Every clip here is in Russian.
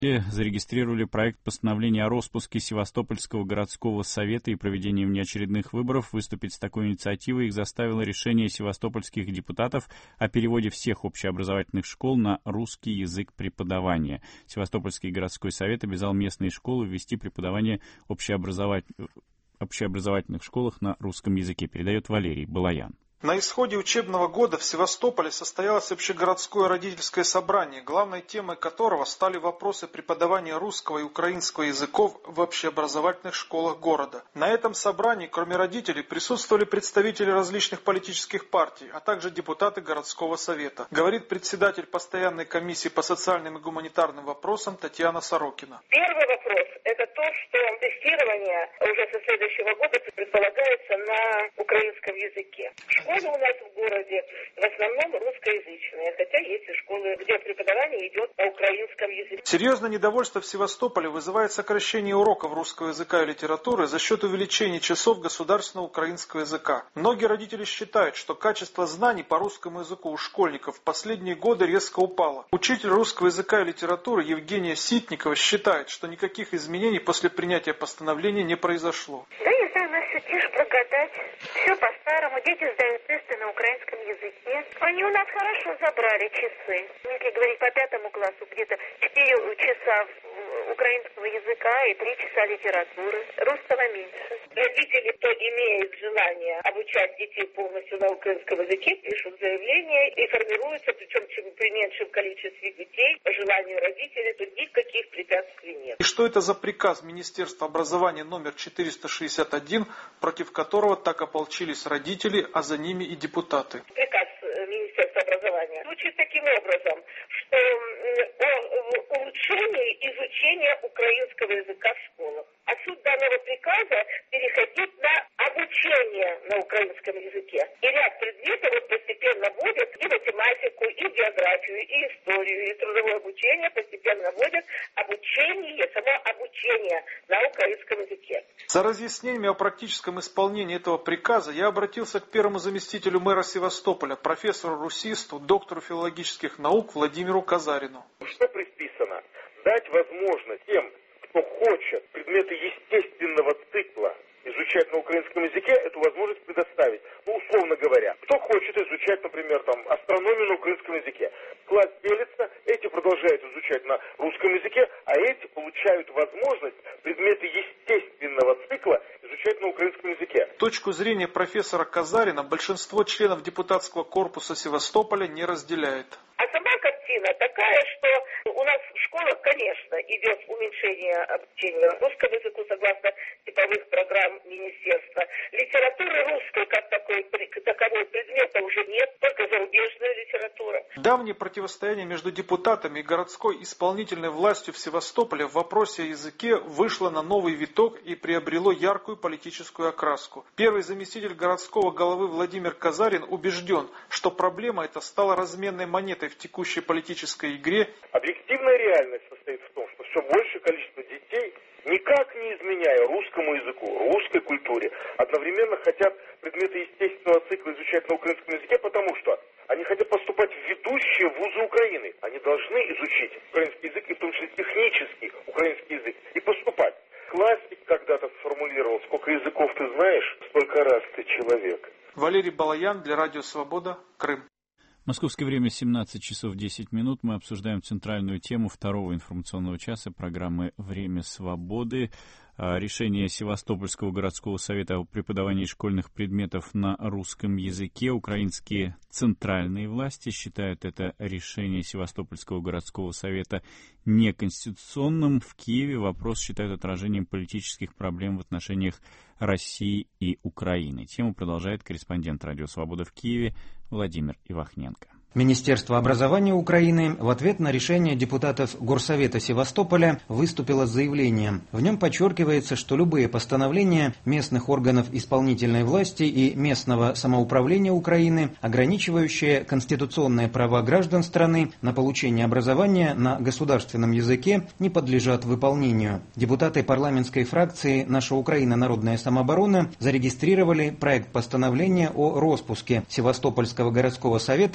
Зарегистрировали проект постановления о распуске Севастопольского городского совета и проведении внеочередных выборов. Выступить с такой инициативой их заставило решение севастопольских депутатов о переводе всех общеобразовательных школ на русский язык преподавания. Севастопольский городской совет обязал местные школы ввести преподавание общеобразовательных школах на русском языке, передает Валерий Балаян. На исходе учебного года в Севастополе состоялось общегородское родительское собрание, главной темой которого стали вопросы преподавания русского и украинского языков в общеобразовательных школах города. На этом собрании, кроме родителей, присутствовали представители различных политических партий, а также депутаты городского совета, говорит председатель постоянной комиссии по социальным и гуманитарным вопросам Татьяна Сорокина. Первый вопрос – это то, что тестирование уже со следующего года предполагается на украинском языке. Школы у нас в городе в основном русскоязычные, хотя есть и школы, где преподавание идет на украинском языке. Серьезное недовольство в Севастополе вызывает сокращение уроков русского языка и литературы за счет увеличения часов государственного украинского языка. Многие родители считают, что качество знаний по русскому языку у школьников в последние годы резко упало. Учитель русского языка и литературы Евгения Ситникова считает, что никаких изменений после принятия постановления не произошло. Да, я знаю, у нас все тише, благодать. Все по-старому. Дети сдают тесты на украинском языке. Они у нас хорошо забрали часы. Если говорить по 5 классу, где-то 4 часа украинского языка и 3 часа литературы. Русского меньше. Родители, кто имеет желание обучать детей полностью на украинском языке, пишут заявление и формируются, причем при меньшем количестве детей, по желанию родителей, тут никаких препятствий нет. И что это за приказ Министерства образования номер 461, против которого так ополчились родители, а за ними и депутаты? Приказ Министерства образования звучит таким образом, что о улучшении изучения украинского языка в школах. А суть данного приказа переходить на обучение на украинском языке. И ряд предметов постепенно вводят и математику, и географию, и историю, и трудовое обучение постепенно вводят обучение, само обучение на украинском языке. За разъяснениями о практическом исполнении этого приказа я обратился к первому заместителю мэра Севастополя, профессору-русисту, доктору филологических наук Владимиру Казарину. Что предписано? Дать возможность тем, кто хочет предметы естественного цикла изучать на украинском языке, эту возможность предоставить. Условно говоря, кто хочет изучать, например, астрономию на украинском языке. Класс делится, эти продолжают изучать на русском языке, а эти получают возможность предметы естественного цикла изучать на украинском языке. Точку зрения профессора Казарина большинство членов депутатского корпуса Севастополя не разделяет. А сама картина такая, что у нас в школах, конечно, идет уменьшение обучения русскому языку согласно типовых программ министерства. Литературы русской как таковой предмета уже нет, только зарубежная литература. Давнее противостояние между депутатами и городской исполнительной властью в Севастополе в вопросе о языке вышло на новый виток и приобрело яркую политическую окраску. Первый заместитель городского головы Владимир Казарин убежден, что проблема эта стала разменной монетой в текущей политической игре. Объективная реальность состоит в том, что все большее количество детей, никак не изменяя русскому языку, русской культуре, одновременно хотят предметы естественного цикла изучать на украинском языке, потому что они хотят поступать в ведущие вузы Украины. Они должны изучить украинский язык, и в том числе технический украинский язык, и поступать. Классик когда-то сформулировал: сколько языков ты знаешь, столько раз ты человек. Валерий Балаян для Радио Свобода, Крым. Московское время 17 часов 10 минут. Мы обсуждаем центральную тему второго информационного часа программы «Время свободы». Решение Севастопольского городского совета о преподавании школьных предметов на русском языке. Украинские центральные власти считают это решение Севастопольского городского совета неконституционным. В Киеве вопрос считают отражением политических проблем в отношениях России и Украины. Тему продолжает корреспондент «Радио Свобода» в Киеве Владимир Ивахненко. Министерство образования Украины в ответ на решение депутатов Горсовета Севастополя выступило с заявлением. В нем подчеркивается, что любые постановления местных органов исполнительной власти и местного самоуправления Украины, ограничивающие конституционные права граждан страны на получение образования на государственном языке, не подлежат выполнению. Депутаты парламентской фракции «Наша Украина. Народная самооборона» зарегистрировали проект постановления о распуске Севастопольского городского совета и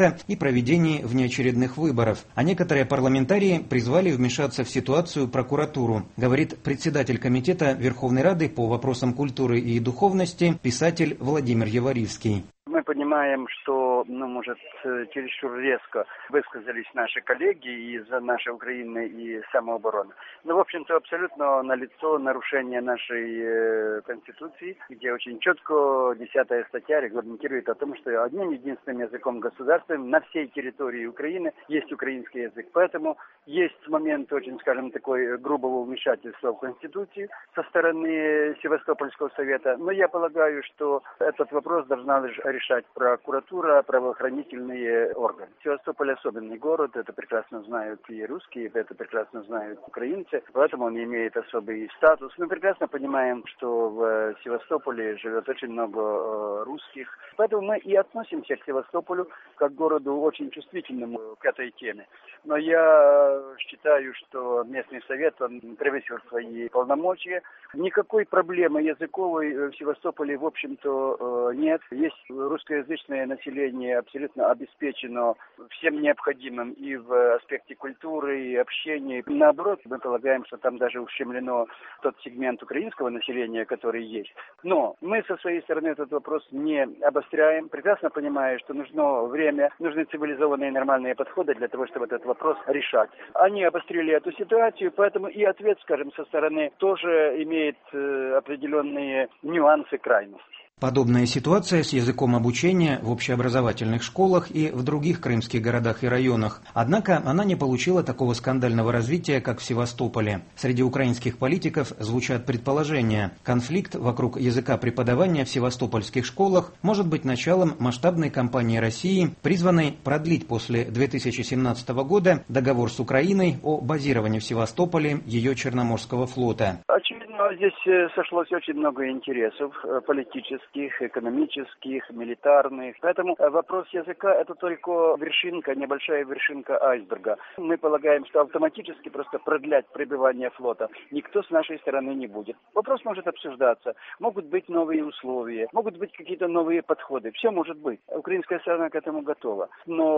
проведении внеочередных выборов. А некоторые парламентарии призвали вмешаться в ситуацию прокуратуру, говорит председатель комитета Верховной Рады по вопросам культуры и духовности писатель Владимир Яворивский. Мы понимаем, что, может, чересчур резко высказались наши коллеги из нашей Украины и самообороны. Но, в общем-то, абсолютно налицо нарушение нашей Конституции, где очень четко 10-я статья регламентирует о том, что одним единственным языком государственным на всей территории Украины есть украинский язык. Поэтому есть момент очень, скажем, такой грубого вмешательства в Конституцию со стороны Севастопольского совета. Но я полагаю, что этот вопрос должна решать прокуратура, правоохранительные органы. Севастополь особенный город, это прекрасно знают и русские, это прекрасно знают украинцы, поэтому он имеет особый статус. Мы прекрасно понимаем, что в Севастополе живет очень много русских, поэтому мы и относимся к Севастополю как к городу очень чувствительному к этой теме. Но я считаю, что местный совет, он превысил свои полномочия. Никакой проблемы языковой в Севастополе, в общем-то, нет. Есть русскоязычное население абсолютно обеспечено всем необходимым и в аспекте культуры, и общения. Наоборот, мы полагаем, что там даже ущемлено тот сегмент украинского населения, который есть. Но мы со своей стороны этот вопрос не обостряем, прекрасно понимая, что нужно время, нужны цивилизованные нормальные подходы для того, чтобы этот вопрос решать. Они обострили эту ситуацию, поэтому и ответ, скажем, со стороны тоже имеет определенные нюансы крайности. Подобная ситуация с языком обучения в общеобразовательных школах и в других крымских городах и районах. Однако она не получила такого скандального развития, как в Севастополе. Среди украинских политиков звучат предположения. Конфликт вокруг языка преподавания в севастопольских школах может быть началом масштабной кампании России, призванной продлить после 2017 года договор с Украиной о базировании в Севастополе ее Черноморского флота. Очевидно, здесь сошлось очень много интересов политических, экономических, милитарных. Поэтому вопрос языка – это только вершинка, небольшая вершинка айсберга. Мы полагаем, что автоматически просто продлять пребывание флота никто с нашей стороны не будет. Вопрос может обсуждаться. Могут быть новые условия, могут быть какие-то новые подходы. Все может быть. Украинская сторона к этому готова.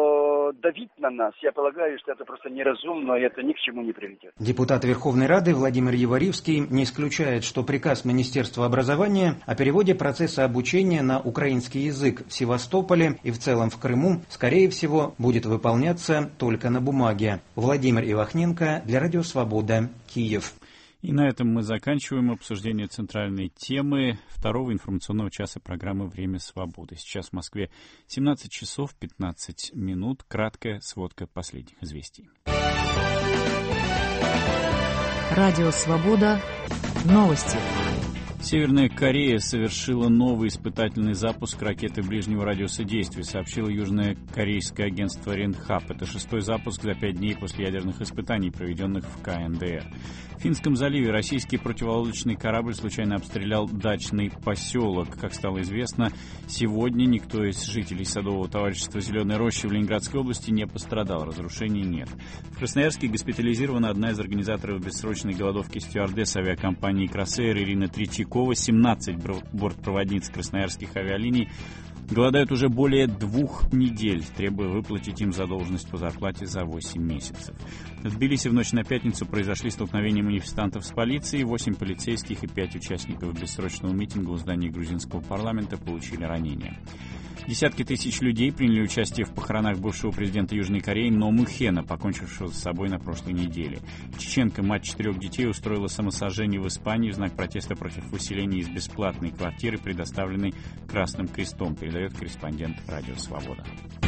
Но давить на нас, я полагаю, что это просто неразумно, и это ни к чему не приведет. Депутат Верховной Рады Владимир Яворивский не исключает, что приказ Министерства образования о переводе процесса обучения на украинский язык в Севастополе и в целом в Крыму, скорее всего, будет выполняться только на бумаге. Владимир Ивахненко для Радио Свобода, Киев. И на этом мы заканчиваем обсуждение центральной темы второго информационного часа программы «Время свободы». Сейчас в Москве 17 часов 15 минут. Краткая сводка последних известий. Радио Свобода. Новости. Северная Корея совершила новый испытательный запуск ракеты ближнего радиуса действия, сообщило южнокорейское агентство Ренхап. Это 6-й запуск за 5 дней после ядерных испытаний, проведенных в КНДР. В Финском заливе российский противолодочный корабль случайно обстрелял дачный поселок. Как стало известно, сегодня никто из жителей садового товарищества «Зеленой рощи» в Ленинградской области не пострадал. Разрушений нет. В Красноярске госпитализирована одна из организаторов бессрочной голодовки стюардесс авиакомпании «Кросэйр» Ирина Третьякова. 17 бортпроводниц красноярских авиалиний голодают уже более 2 недель, требуя выплатить им задолженность по зарплате за 8 месяцев. В Тбилиси в ночь на пятницу произошли столкновения манифестантов с полицией. 8 полицейских и 5 участников бессрочного митинга у здания грузинского парламента получили ранения. Десятки тысяч людей приняли участие в похоронах бывшего президента Южной Кореи Но Му Хена, покончившего с собой на прошлой неделе. Чеченка, мать 4 детей, устроила самосожжение в Испании в знак протеста против выселения из бесплатной квартиры, предоставленной Красным Крестом, передает корреспондент Радио Свобода.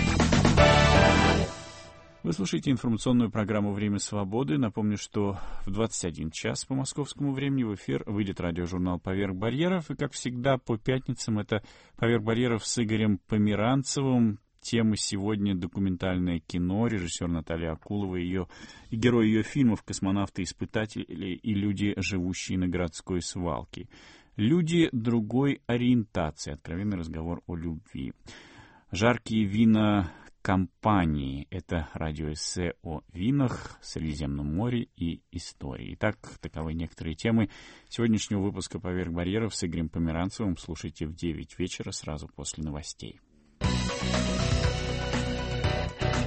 Вы слушаете информационную программу «Время свободы». Напомню, что в 21 час по московскому времени в эфир выйдет радиожурнал «Поверх барьеров». И, как всегда, по пятницам это «Поверх барьеров» с Игорем Померанцевым. Тема сегодня — документальное кино, режиссер Наталья Акулова и герои ее фильмов «Космонавты-испытатели» и люди, живущие на городской свалке. Люди другой ориентации. Откровенный разговор о любви. Жаркие вина компании. Это радиоэссе о винах, Средиземном море и истории. Итак, таковы некоторые темы сегодняшнего выпуска «Поверх барьеров» с Игорем Померанцевым. Слушайте в 9 вечера сразу после новостей.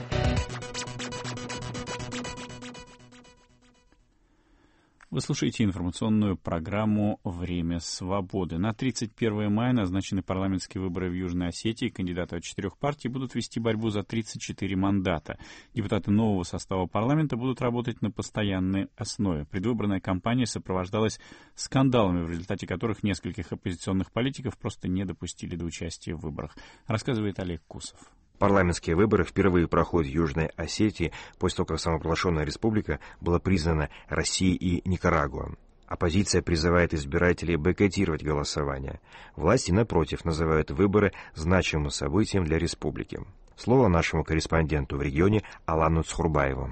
Вы слушаете информационную программу «Время свободы». На 31 мая назначены парламентские выборы в Южной Осетии. Кандидаты от 4 партий будут вести борьбу за 34 мандата. Депутаты нового состава парламента будут работать на постоянной основе. Предвыборная кампания сопровождалась скандалами, в результате которых нескольких оппозиционных политиков просто не допустили до участия в выборах. Рассказывает Олег Кусов. Парламентские выборы впервые проходят в Южной Осетии после того, как самопровозглашенная республика была признана Россией и Никарагуа. Оппозиция призывает избирателей бойкотировать голосование. Власти, напротив, называют выборы значимым событием для республики. Слово нашему корреспонденту в регионе Алану Цхурбаеву.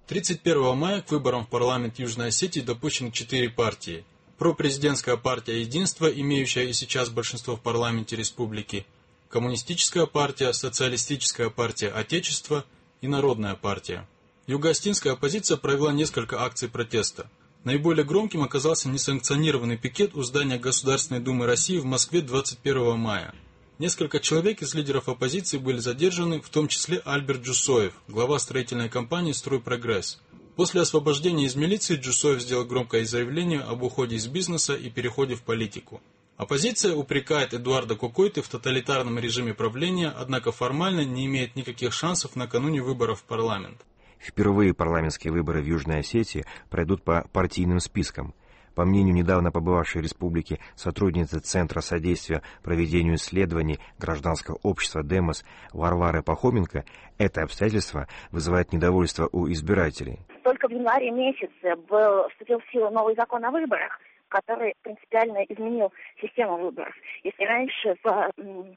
31 мая к выборам в парламент Южной Осетии допущены 4 партии. Пропрезидентская партия «Единство», имеющая и сейчас большинство в парламенте республики, Коммунистическая партия, Социалистическая партия Отечества и Народная партия. Юго-осетинская оппозиция провела несколько акций протеста. Наиболее громким оказался несанкционированный пикет у здания Государственной Думы России в Москве 21 мая. Несколько человек из лидеров оппозиции были задержаны, в том числе Альберт Джусоев, глава строительной компании «Стройпрогресс». После освобождения из милиции Джусоев сделал громкое заявление об уходе из бизнеса и переходе в политику. Оппозиция упрекает Эдуарда Кукойты в тоталитарном режиме правления, однако формально не имеет никаких шансов накануне выборов в парламент. Впервые парламентские выборы в Южной Осетии пройдут по партийным спискам. По мнению недавно побывавшей в республике сотрудницы Центра содействия проведению исследований гражданского общества «Демос» Варвары Пахоменко, это обстоятельство вызывает недовольство у избирателей. Только в январе месяце вступил в силу новый закон о выборах, который принципиально изменил систему выборов. Если раньше в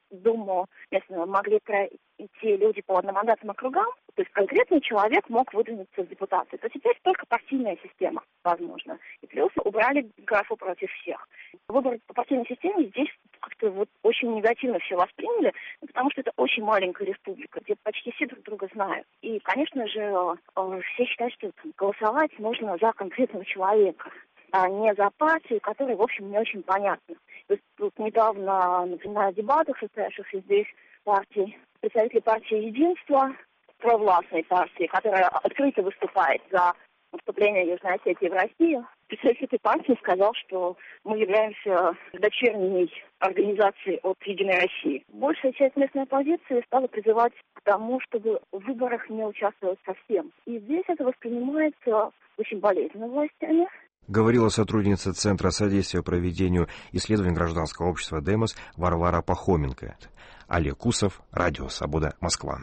Думу местную могли идти люди по одномандатным округам, то есть конкретный человек мог выдвинуться в депутаты, то теперь только партийная система возможна. И плюс убрали графу против всех. Выборы по партийной системе здесь как-то очень негативно все восприняли, потому что это очень маленькая республика, где почти все друг друга знают. И, конечно же, все считают, что голосовать нужно за конкретного человека, а не за партию, которая, в общем, не очень понятна. Тут недавно, например, на дебатах, состоявшихся здесь партий, представители партии «Единство», провластной партии, которая открыто выступает за вступление Южной Осетии в Россию, представитель этой партии сказал, что мы являемся дочерней организацией от «Единой России». Большая часть местной оппозиции стала призывать к тому, чтобы в выборах не участвовать совсем. И здесь это воспринимается очень болезненно властями. Говорила сотрудница Центра содействия проведению исследований гражданского общества «Демос» Варвара Пахоменко. Олег Кусов, Радио Свобода, Москва.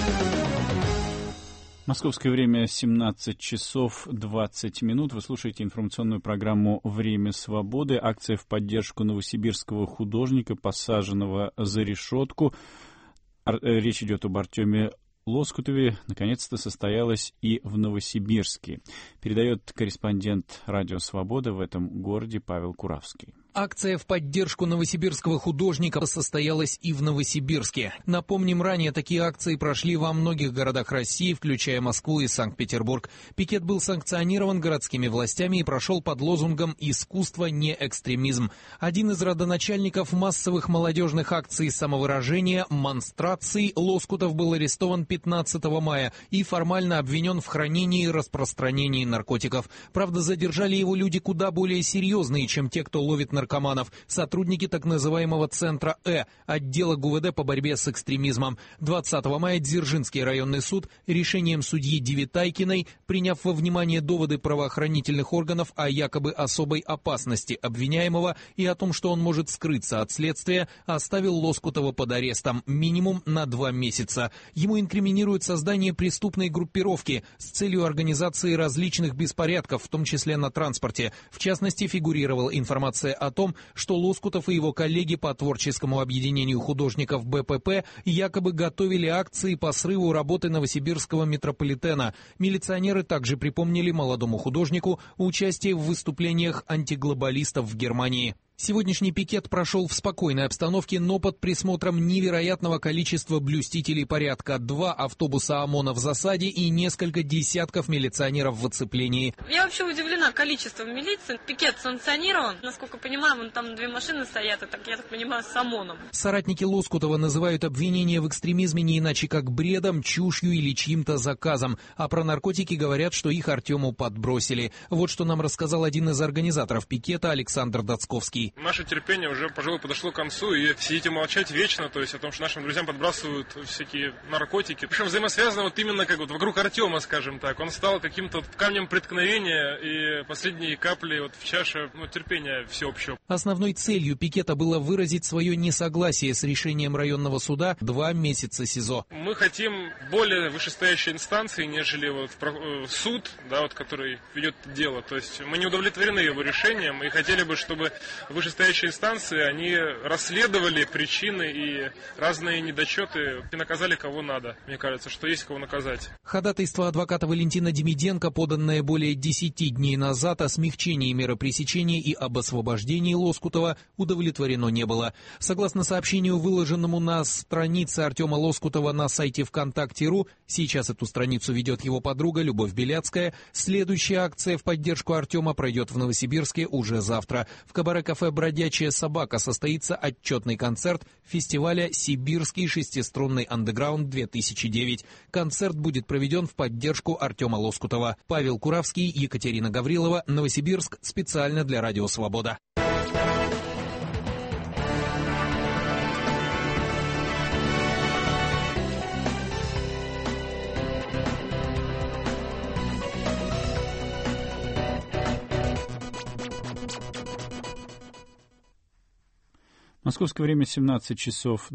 Московское время 17 часов 20 минут. Вы слушаете информационную программу «Время свободы». Акция в поддержку новосибирского художника, посаженного за решетку. Речь идет об Артеме Лоскутове, наконец-то состоялась и в Новосибирске. Передает корреспондент «Радио Свобода» в этом городе Павел Куравский. Акция в поддержку новосибирского художника состоялась и в Новосибирске. Напомним, ранее такие акции прошли во многих городах России, включая Москву и Санкт-Петербург. Пикет был санкционирован городскими властями и прошел под лозунгом «Искусство, не экстремизм». Один из родоначальников массовых молодежных акций самовыражения, монстраций, Лоскутов был арестован 15 мая и формально обвинен в хранении и распространении наркотиков. Правда, задержали его люди куда более серьезные, чем те, кто ловит наркотиков. Сотрудники так называемого Центра отдела ГУВД по борьбе с экстремизмом. 20 мая Дзержинский районный суд решением судьи Девитайкиной, приняв во внимание доводы правоохранительных органов о якобы особой опасности обвиняемого и о том, что он может скрыться от следствия, оставил Лоскутова под арестом минимум на 2 месяца. Ему инкриминируют создание преступной группировки с целью организации различных беспорядков, в том числе на транспорте. В частности, фигурировала информация о том, что Лоскутов и его коллеги по творческому объединению художников БПП якобы готовили акции по срыву работы новосибирского метрополитена. Милиционеры также припомнили молодому художнику участие в выступлениях антиглобалистов в Германии. Сегодняшний пикет прошел в спокойной обстановке, но под присмотром невероятного количества блюстителей порядка. 2 автобуса ОМОНа в засаде и несколько десятков милиционеров в оцеплении. Я вообще удивлена количеством милиции. Пикет санкционирован. Насколько понимаю, вон там 2 машины стоят, и я так понимаю, с ОМОНом. Соратники Лоскутова называют обвинения в экстремизме не иначе как бредом, чушью или чьим-то заказом. А про наркотики говорят, что их Артему подбросили. Вот что нам рассказал один из организаторов пикета Александр Доцковский. Наше терпение уже, пожалуй, подошло к концу, и сидите молчать вечно, то есть о том, что нашим друзьям подбрасывают всякие наркотики. Причем взаимосвязано вот именно как вот вокруг Артема, скажем так. Он стал каким-то камнем преткновения и последней каплей вот в чаше терпения всеобщего. Основной целью пикета было выразить свое несогласие с решением районного суда 2 месяца СИЗО. Мы хотим более вышестоящей инстанции, нежели вот суд, да, вот, который ведет дело. То есть мы не удовлетворены его решением и хотели бы, чтобы вышестоящие инстанции, они расследовали причины и разные недочеты и наказали кого надо. Мне кажется, что есть кого наказать. Ходатайство адвоката Валентина Демиденко, поданное более 10 дней назад, о смягчении меры пресечения и об освобождении Лоскутова, удовлетворено не было. Согласно сообщению, выложенному на странице Артема Лоскутова на сайте ВКонтакте.ру, сейчас эту страницу ведет его подруга Любовь Беляцкая, следующая акция в поддержку Артема пройдет в Новосибирске уже завтра. В кабаре-кафе «Бродячая собака» состоится отчетный концерт фестиваля «Сибирский шестиструнный андеграунд-2009». Концерт будет проведен в поддержку Артема Лоскутова. Павел Куравский, Екатерина Гаврилова, Новосибирск, специально для Радио Свобода. Московское время 17 часов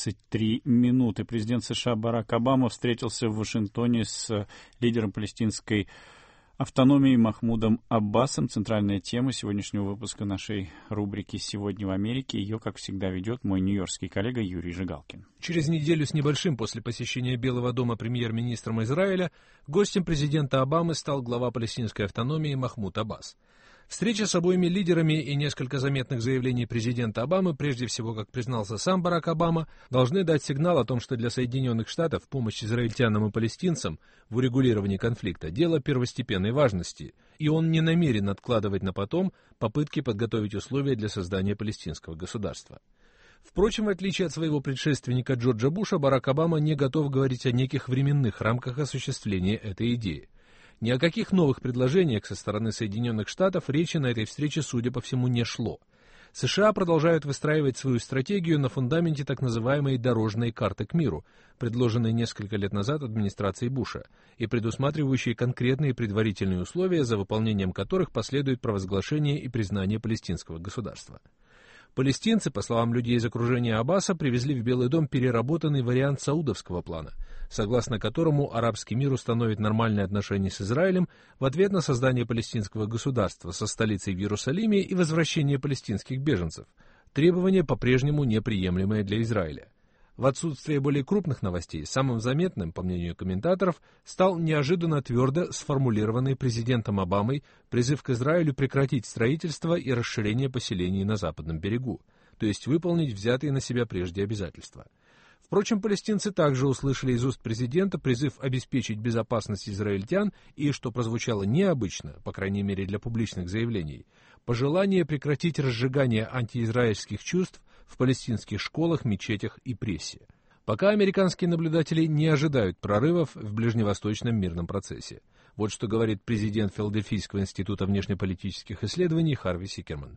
23 минуты. Президент США Барак Обама встретился в Вашингтоне с лидером палестинской автономии Махмудом Аббасом. Центральная тема сегодняшнего выпуска нашей рубрики «Сегодня в Америке». Ее, как всегда, ведет мой нью-йоркский коллега Юрий Жигалкин. Через неделю с небольшим после посещения Белого дома премьер-министром Израиля гостем президента Обамы стал глава палестинской автономии Махмуд Аббас. Встреча с обоими лидерами и несколько заметных заявлений президента Обамы, прежде всего, как признался сам Барак Обама, должны дать сигнал о том, что для Соединенных Штатов помощь израильтянам и палестинцам в урегулировании конфликта – дело первостепенной важности, и он не намерен откладывать на потом попытки подготовить условия для создания палестинского государства. Впрочем, в отличие от своего предшественника Джорджа Буша, Барак Обама не готов говорить о неких временных рамках осуществления этой идеи. Ни о каких новых предложениях со стороны Соединенных Штатов речи на этой встрече, судя по всему, не шло. США продолжают выстраивать свою стратегию на фундаменте так называемой «дорожной карты к миру», предложенной несколько лет назад администрацией Буша, и предусматривающей конкретные предварительные условия, за выполнением которых последует провозглашение и признание палестинского государства. Палестинцы, по словам людей из окружения Аббаса, привезли в Белый дом переработанный вариант саудовского плана, согласно которому арабский мир установит нормальные отношения с Израилем в ответ на создание палестинского государства со столицей в Иерусалиме и возвращение палестинских беженцев. Требование по-прежнему неприемлемое для Израиля. В отсутствие более крупных новостей, самым заметным, по мнению комментаторов, стал неожиданно твердо сформулированный президентом Обамой призыв к Израилю прекратить строительство и расширение поселений на Западном берегу, то есть выполнить взятые на себя прежде обязательства. Впрочем, палестинцы также услышали из уст президента призыв обеспечить безопасность израильтян и, что прозвучало необычно, по крайней мере для публичных заявлений, пожелание прекратить разжигание антиизраильских чувств в палестинских школах, мечетях и прессе. Пока американские наблюдатели не ожидают прорывов в ближневосточном мирном процессе. Вот что говорит президент Филадельфийского института внешнеполитических исследований Харви Сикерман.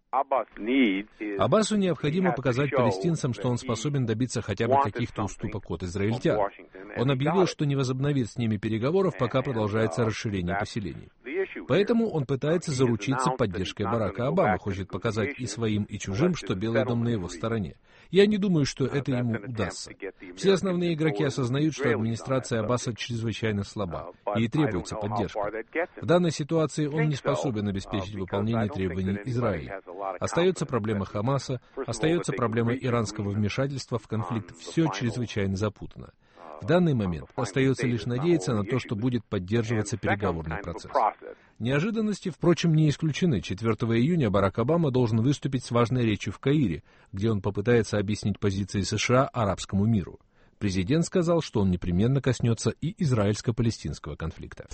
Аббасу необходимо показать палестинцам, что он способен добиться хотя бы каких-то уступок от израильтян. Он объявил, что не возобновит с ними переговоров, пока продолжается расширение поселений. Поэтому он пытается заручиться поддержкой Барака Обамы, хочет показать и своим, и чужим, что Белый дом на его стороне. Я не думаю, что это ему удастся. Все основные игроки осознают, что администрация Аббаса чрезвычайно слаба, и требуется поддержка. В данной ситуации он не способен обеспечить выполнение требований Израиля. Остается проблема Хамаса, остается проблема иранского вмешательства в конфликт, все чрезвычайно запутано. В данный момент остается лишь надеяться на то, что будет поддерживаться переговорный процесс. Неожиданности, впрочем, не исключены. 4 июня Барак Обама должен выступить с важной речью в Каире, где он попытается объяснить позиции США арабскому миру. Президент сказал, что он непременно коснется и израильско-палестинского конфликта.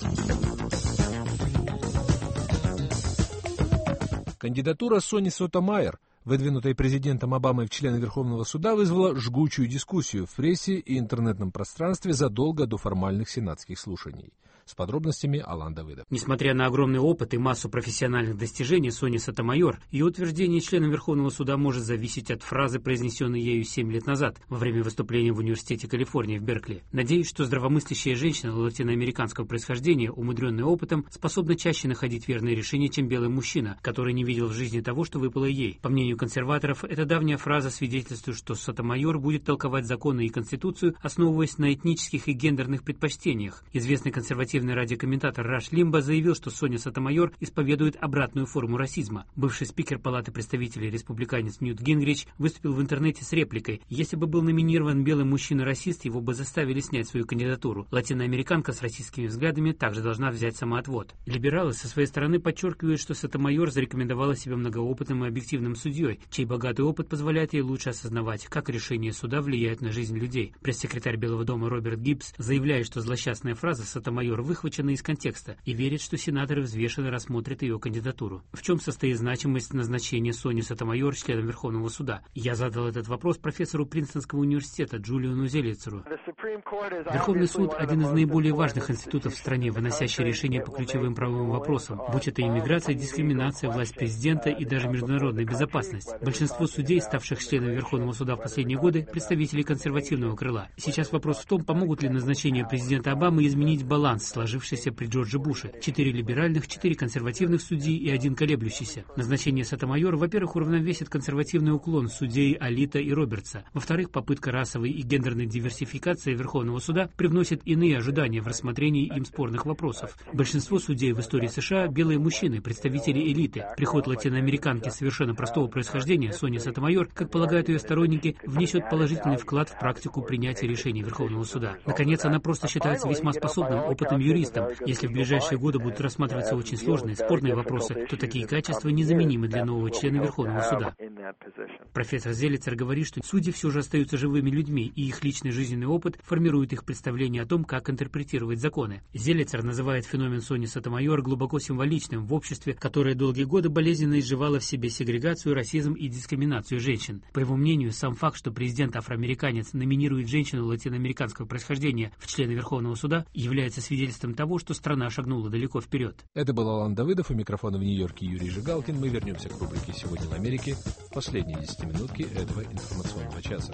Кандидатура Сони Сотомайер, выдвинутая президентом Обамой в члены Верховного суда, вызвала жгучую дискуссию в прессе и интернетном пространстве задолго до формальных сенатских слушаний. С подробностями Алан Давыдов. Несмотря на огромный опыт и массу профессиональных достижений Сони Сотомайор, ее утверждение членом Верховного суда может зависеть от фразы, произнесенной ею 7 лет назад во время выступления в Университете Калифорнии в Беркли. Надеюсь, что здравомыслящая женщина латиноамериканского происхождения, умудренная опытом, способна чаще находить верные решения, чем белый мужчина, который не видел в жизни того, что выпало ей. По мнению консерваторов, эта давняя фраза свидетельствует, что Сотомайор будет толковать законы и Конституцию, основываясь на этнических и гендерных предпочтениях. Известный консервативный радиокомментатор Раш Лимба заявил, что Соня Сотомайор исповедует обратную форму расизма. Бывший спикер Палаты представителей республиканец Ньют Гингрич выступил в интернете с репликой: «Если бы был номинирован белый мужчина-расист, его бы заставили снять свою кандидатуру. Латиноамериканка с российскими взглядами также должна взять самоотвод». Либералы со своей стороны подчеркивают, что Сотомайор зарекомендовала себя многоопытным и объективным судьей, чей богатый опыт позволяет ей лучше осознавать, как решения суда влияют на жизнь людей. Пресс-секретарь Белого дома Роберт Гиббс заявляет, что злосчастная фраза Сотомайор выхвачена из контекста и верит, что сенаторы взвешенно рассмотрят ее кандидатуру. В чем состоит значимость назначения Сони Сотомайор членом Верховного суда? Я задал этот вопрос профессору Принстонского университета Джулиану Зелицеру. Верховный суд – один из наиболее важных институтов в стране, выносящий решения по ключевым правовым вопросам, будь это иммиграция, дискриминация, власть президента и даже международная безопасность. Большинство судей, ставших членами Верховного суда в последние годы, представители консервативного крыла. Сейчас вопрос в том, помогут ли назначения президента Обамы изменить баланс, сложившийся при Джордже Буше. 4 либеральных, 4 консервативных судьи и 1 колеблющийся. Назначение Сотомайор, во-первых, уравновесит консервативный уклон судей Алита и Робертса. Во-вторых, попытка расовой и гендерной диверсификации Верховного суда привносит иные ожидания в рассмотрении им спорных вопросов. Большинство судей в истории США – белые мужчины, представители элиты. Приход латиноамериканки совершенно простого происхождения, Сони Сотомайор, как полагают ее сторонники, внесет положительный вклад в практику принятия решений Верховного суда. Наконец, она просто считается весьма способным, опытным юристом. Если в ближайшие годы будут рассматриваться очень сложные, спорные вопросы, то такие качества незаменимы для нового члена Верховного суда. Профессор Зелицер говорит, что судьи все же остаются живыми людьми, и их личный жизненный опыт формирует их представление о том, как интерпретировать законы. Зелицер называет феномен Сони Сотомайор глубоко символичным в обществе, которое долгие годы болезненно изживало в себе сегрегацию, расизм и дискриминацию женщин. По его мнению, сам факт, что президент-афроамериканец номинирует женщину латиноамериканского происхождения в члены Верховного суда, является свидетельством того, что страна шагнула далеко вперед. Это был Алан Давыдов, у микрофона в Нью-Йорке Юрий Жигалкин. Мы вернемся к рубрике «Сегодня в Америке» в последние 10-минутки этого информационного часа.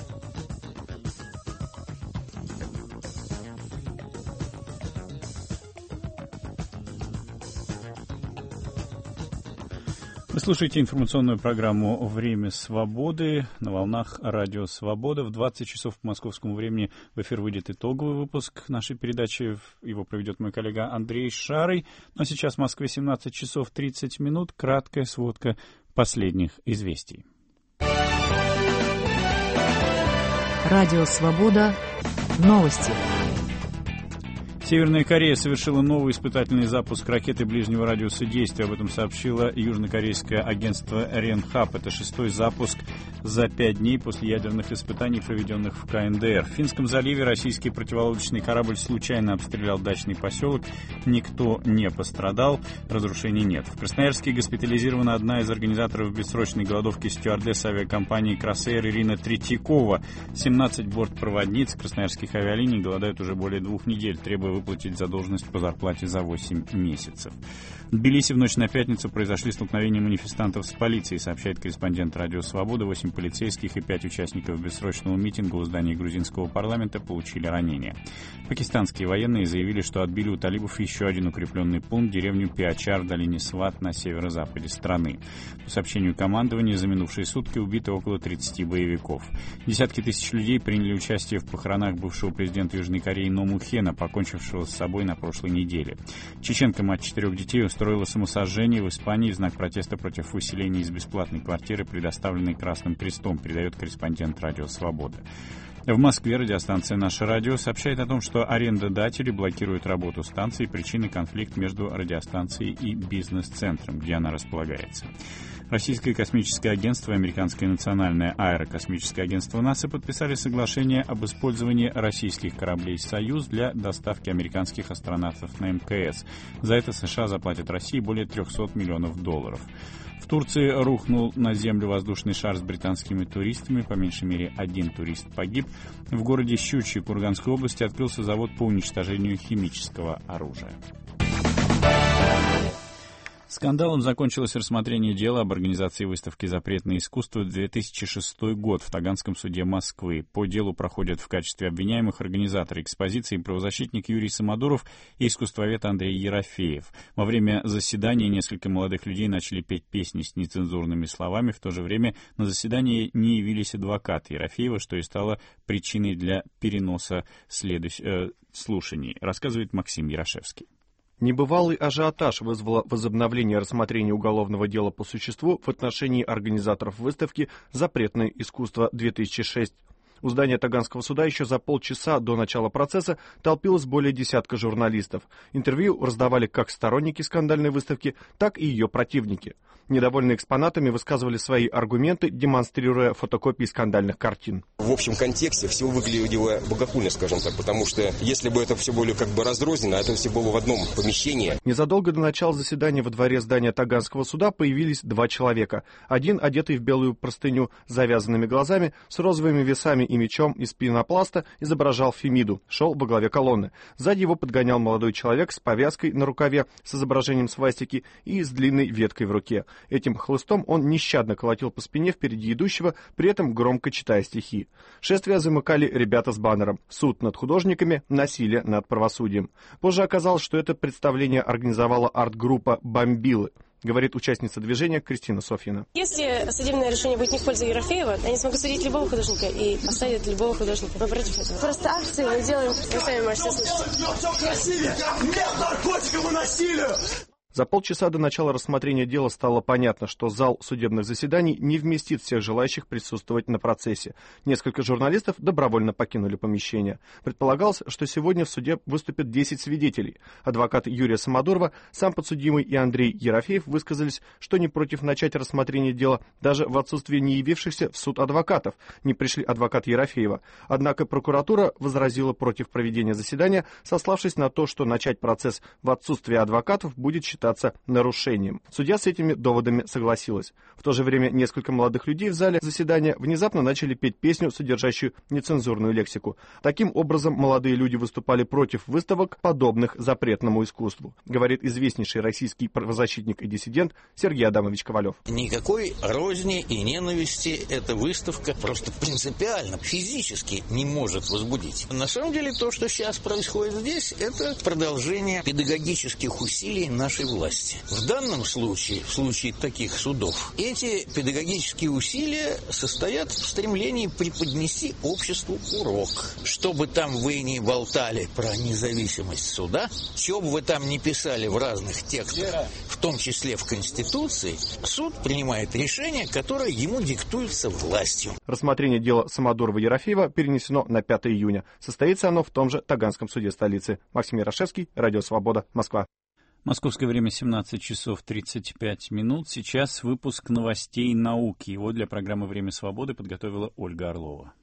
Вы слушаете информационную программу «Время свободы» на волнах Радио Свобода. В 20 часов по московскому времени в эфир выйдет итоговый выпуск нашей передачи. Его проведет мой коллега Андрей Шарый. Но сейчас в Москве 17 часов 30 минут. Краткая сводка последних известий. Радио Свобода. Новости. Северная Корея совершила новый испытательный запуск ракеты ближнего радиуса действия. Об этом сообщило южнокорейское агентство Ренхап. Это 6-й запуск за 5 дней после ядерных испытаний, проведенных в КНДР. В Финском заливе российский противолодочный корабль случайно обстрелял дачный поселок. Никто не пострадал, разрушений нет. В Красноярске госпитализирована одна из организаторов бессрочной голодовки стюардесс авиакомпании «Кросэйр» Ирина Третьякова. 17 бортпроводниц красноярских авиалиний голодают уже более 2 недель, требуя выплатить задолженность по зарплате за 8 месяцев. В Тбилиси в ночь на пятницу произошли столкновения манифестантов с полицией, сообщает корреспондент Радио Свобода. 8 полицейских и 5 участников бессрочного митинга у здания грузинского парламента получили ранения. Пакистанские военные заявили, что отбили у талибов еще один укрепленный пункт, деревню Пиачар в долине Сват на северо-западе страны. По сообщению командования, за минувшие сутки убито около 30 боевиков. Десятки тысяч людей приняли участие в похоронах бывшего президента Южной Кореи Но Му Хена, покончившего с собой на прошлой неделе. Чеченка, мать 4 детей, устроила самосожжение в Испании в знак протеста против выселения из бесплатной квартиры, предоставленной Красным Крестом, передает корреспондент Радио Свобода. В Москве радиостанция «Наше радио» сообщает о том, что арендодатели блокируют работу станции. Причиной конфликт между радиостанцией и бизнес-центром, где она располагается. Российское космическое агентство и Американское национальное аэрокосмическое агентство НАСА подписали соглашение об использовании российских кораблей «Союз» для доставки американских астронавтов на МКС. За это США заплатят России более $300 миллионов. В Турции рухнул на землю воздушный шар с британскими туристами. По меньшей мере, 1 турист погиб. В городе Щучье Курганской области открылся завод по уничтожению химического оружия. Скандалом закончилось рассмотрение дела об организации выставки «Запретное искусство» 2006 год в Таганском суде Москвы. По делу проходят в качестве обвиняемых организаторы экспозиции правозащитник Юрий Самодуров и искусствовед Андрей Ерофеев. Во время заседания несколько молодых людей начали петь песни с нецензурными словами. В то же время на заседание не явились адвокаты Ерофеева, что и стало причиной для переноса слушаний, рассказывает Максим Ярошевский. Небывалый ажиотаж вызвало возобновление рассмотрения уголовного дела по существу в отношении организаторов выставки «Запретное искусство-2006». У здания Таганского суда еще за полчаса до начала процесса толпилось более десятка журналистов. Интервью раздавали как сторонники скандальной выставки, так и ее противники. Недовольные экспонатами высказывали свои аргументы, демонстрируя фотокопии скандальных картин. В общем контексте все выглядело богохульно, скажем так, потому что если бы это все было как бы разрознено, это все было в одном помещении. Незадолго до начала заседания во дворе здания Таганского суда появились 2 человека. Один, одетый в белую простыню с завязанными глазами, с розовыми весами и мечом из пенопласта, изображал Фемиду, шел во главе колонны. Сзади его подгонял молодой человек с повязкой на рукаве с изображением свастики и с длинной веткой в руке. Этим хлыстом он нещадно колотил по спине впереди идущего, при этом громко читая стихи. Шествие замыкали ребята с баннером «Суд над художниками, насилие над правосудием». Позже оказалось, что это представление организовала арт-группа «Бомбилы», говорит участница движения Кристина Софьина. Если судебное решение будет не в пользу Ерофеева, они смогут судить любого художника и оставить любого художника. Мы против этого. Просто акции мы делаем, вы сами можете слышать. Нет наркотикам и насилию! За полчаса до начала рассмотрения дела стало понятно, что зал судебных заседаний не вместит всех желающих присутствовать на процессе. Несколько журналистов добровольно покинули помещение. Предполагалось, что сегодня в суде выступят 10 свидетелей. Адвокат Юрия Самодурова, сам подсудимый и Андрей Ерофеев высказались, что не против начать рассмотрение дела даже в отсутствии не явившихся в суд адвокатов. Не пришли адвокат Ерофеева. Однако прокуратура возразила против проведения заседания, сославшись на то, что начать процесс в отсутствии адвокатов будет считаться нарушением. Судья с этими доводами согласилась. В то же время несколько молодых людей в зале заседания внезапно начали петь песню, содержащую нецензурную лексику. Таким образом, молодые люди выступали против выставок, подобных запретному искусству, говорит известнейший российский правозащитник и диссидент Сергей Адамович Ковалев. Никакой розни и ненависти эта выставка просто принципиально, физически не может возбудить. На самом деле, то, что сейчас происходит здесь, это продолжение педагогических усилий нашей власти. В данном случае, в случае таких судов, эти педагогические усилия состоят в стремлении преподнести обществу урок. Чтобы там вы не болтали про независимость суда, что бы вы там не писали в разных текстах, в том числе в Конституции, суд принимает решение, которое ему диктуется властью. Рассмотрение дела Самодурова-Ерофеева перенесено на 5 июня. Состоится оно в том же Таганском суде столицы. Максим Ярошевский, Радио Свобода, Москва. Московское время 17 часов 35 минут. Сейчас выпуск новостей науки. Его для программы «Время свободы» подготовила Ольга Орлова.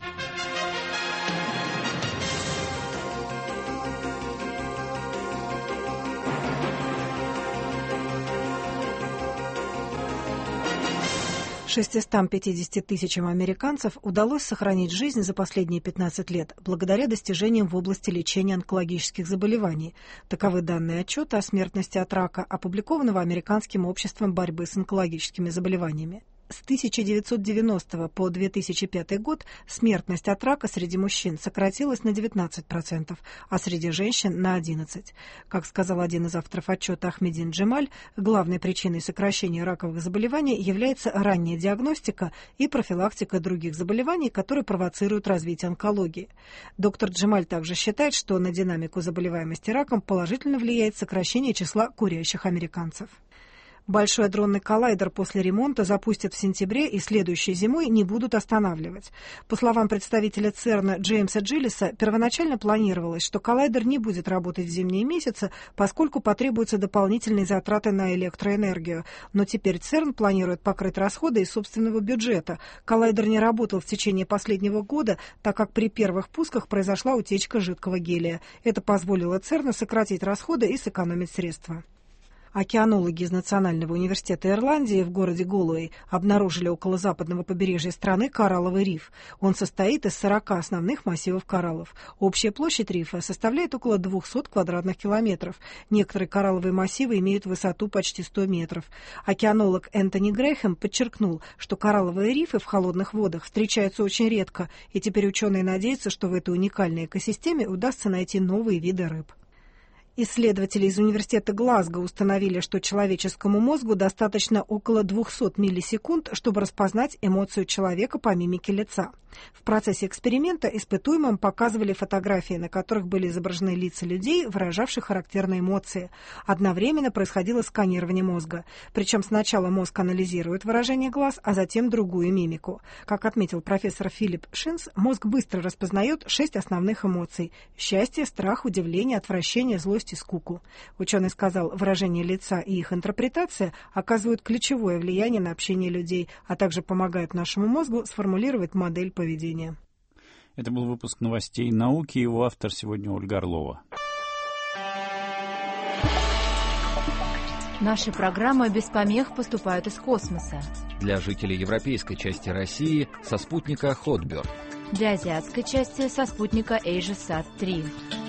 «650 тысячам американцев удалось сохранить жизнь за последние 15 лет благодаря достижениям в области лечения онкологических заболеваний. Таковы данные отчета о смертности от рака, опубликованного Американским обществом борьбы с онкологическими заболеваниями. С 1990 по 2005 год смертность от рака среди мужчин сократилась на 19%, а среди женщин на 11%. Как сказал один из авторов отчета Ахмедин Джемаль, главной причиной сокращения раковых заболеваний является ранняя диагностика и профилактика других заболеваний, которые провоцируют развитие онкологии. Доктор Джемаль также считает, что на динамику заболеваемости раком положительно влияет сокращение числа курящих американцев. Большой адронный коллайдер после ремонта запустят в сентябре и следующей зимой не будут останавливать. По словам представителя ЦЕРНа Джеймса Джилиса, первоначально планировалось, что коллайдер не будет работать в зимние месяцы, поскольку потребуются дополнительные затраты на электроэнергию. Но теперь ЦЕРН планирует покрыть расходы из собственного бюджета. Коллайдер не работал в течение последнего года, так как при первых пусках произошла утечка жидкого гелия. Это позволило ЦЕРНу сократить расходы и сэкономить средства. Океанологи из Национального университета Ирландии в городе Галуэй обнаружили около западного побережья страны коралловый риф. Он состоит из 40 основных массивов кораллов. Общая площадь рифа составляет около 200 квадратных километров. Некоторые коралловые массивы имеют высоту почти 100 метров. Океанолог Энтони Грэхэм подчеркнул, что коралловые рифы в холодных водах встречаются очень редко, и теперь ученые надеются, что в этой уникальной экосистеме удастся найти новые виды рыб. Исследователи из университета Глазго установили, что человеческому мозгу достаточно около 200 миллисекунд, чтобы распознать эмоцию человека по мимике лица. В процессе эксперимента испытуемым показывали фотографии, на которых были изображены лица людей, выражавших характерные эмоции. Одновременно происходило сканирование мозга. Причем сначала мозг анализирует выражение глаз, а затем другую мимику. Как отметил профессор Филипп Шинс, мозг быстро распознает 6 основных эмоций – счастье, страх, удивление, отвращение, злость и скуку. Ученый сказал, выражение лица и их интерпретация оказывают ключевое влияние на общение людей, а также помогают нашему мозгу сформулировать модель поведения. Это был выпуск новостей науки, его автор сегодня Ольга Орлова. Наши программы без помех поступают из космоса. Для жителей европейской части России со спутника Hotbird. Для азиатской части со спутника AsiaSat-3.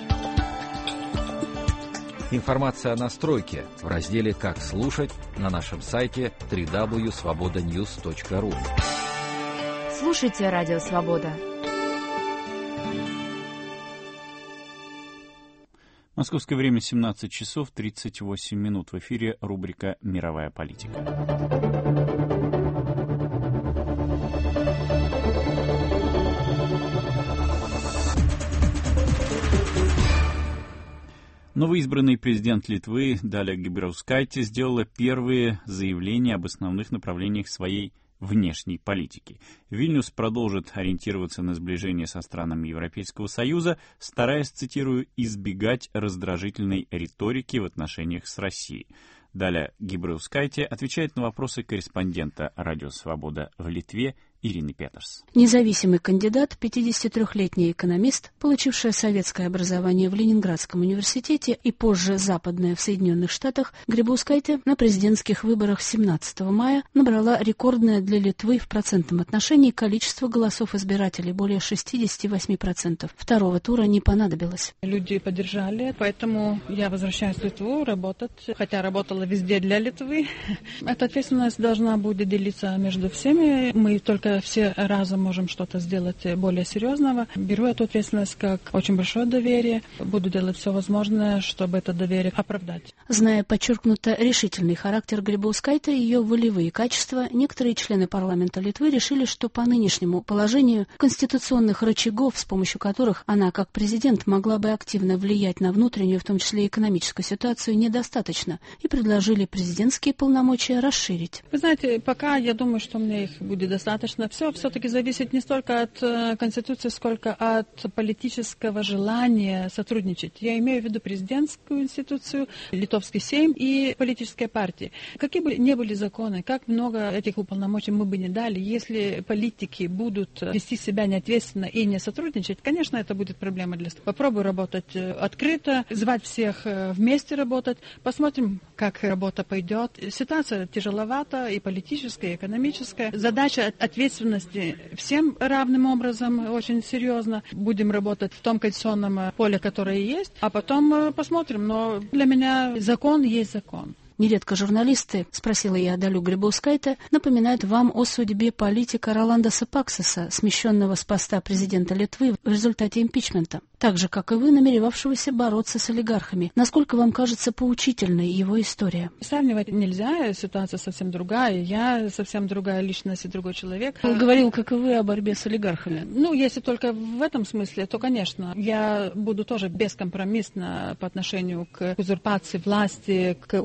Информация о настройке в разделе «Как слушать» на нашем сайте www.svobodanews.ru. Слушайте Радио Свобода. Московское время 17 часов 38 минут. В эфире рубрика «Мировая политика». Новоизбранный президент Литвы Даля Грибаускайте сделала первые заявления об основных направлениях своей внешней политики. Вильнюс продолжит ориентироваться на сближение со странами Европейского Союза, стараясь, цитирую, «избегать раздражительной риторики в отношениях с Россией». Даля Грибаускайте отвечает на вопросы корреспондента «Радио Свобода» в Литве Ирины Петерс. Независимый кандидат, 53-летний экономист, получившая советское образование в Ленинградском университете и позже западное в Соединенных Штатах, Грибаускайте на президентских выборах 17 мая набрала рекордное для Литвы в процентном отношении количество голосов избирателей, более 68%. Второго тура не понадобилось. Люди поддержали, поэтому я возвращаюсь в Литву работать, хотя работала везде для Литвы. Эта ответственность должна будет делиться между всеми. Мы только все разом можем что-то сделать более серьезного. Беру эту ответственность как очень большое доверие. Буду делать все возможное, чтобы это доверие оправдать. Зная подчеркнуто решительный характер Грибаускайте и ее волевые качества, некоторые члены парламента Литвы решили, что по нынешнему положению конституционных рычагов, с помощью которых она, как президент, могла бы активно влиять на внутреннюю, в том числе и экономическую ситуацию, недостаточно, и предложили президентские полномочия расширить. Вы знаете, пока я думаю, что мне их будет достаточно. Все-таки зависит не столько от Конституции, сколько от политического желания сотрудничать. Я имею в виду президентскую институцию, Литовский Сейм и политические партии. Какие бы ни были законы, как много этих уполномочий мы бы не дали, если политики будут вести себя неответственно и не сотрудничать, конечно, это будет проблема для страны. Попробую работать открыто, звать всех вместе работать, посмотрим, как работа пойдет. Ситуация тяжеловата и политическая, и экономическая. Задача ответственности всем равным образом, очень серьезно. Будем работать в том конституционном поле, которое есть, а потом посмотрим. Но для меня закон есть закон. Нередко журналисты, спросила я Далю Грибаускайте, напоминают вам о судьбе политика Роландаса Паксаса, смещенного с поста президента Литвы в результате импичмента, так же, как и вы, намеревавшегося бороться с олигархами. Насколько вам кажется поучительной его история? Сравнивать нельзя, ситуация совсем другая. Я совсем другая личность и другой человек. Он говорил, как и вы, о борьбе с олигархами. Ну, если только в этом смысле, то, конечно, я буду тоже бескомпромиссно по отношению к узурпации власти, к узурпации